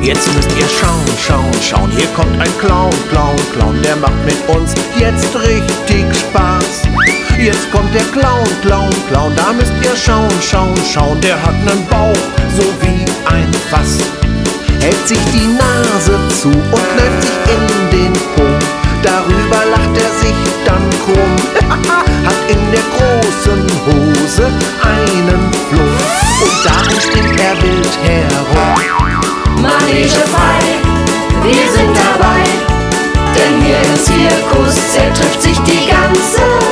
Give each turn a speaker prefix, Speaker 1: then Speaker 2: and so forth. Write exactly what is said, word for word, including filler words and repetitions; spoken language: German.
Speaker 1: Jetzt müsst ihr schauen, schauen, schauen. Hier kommt ein Clown, Clown, Clown. Der macht mit uns jetzt richtig Spaß. Jetzt kommt der Clown, Clown, Clown. Da müsst ihr schauen, schauen, schauen. Der hat nen Bauch, so wie ein Fass. Hält sich die Nase zu und kneift sich in den Po. Darüber lacht er sich dann krumm. Hat in der großen Hose einen Floh. Und darin springt er wild herum.
Speaker 2: Manege frei, wir sind dabei, denn hier im Zirkus zertrifft sich die ganze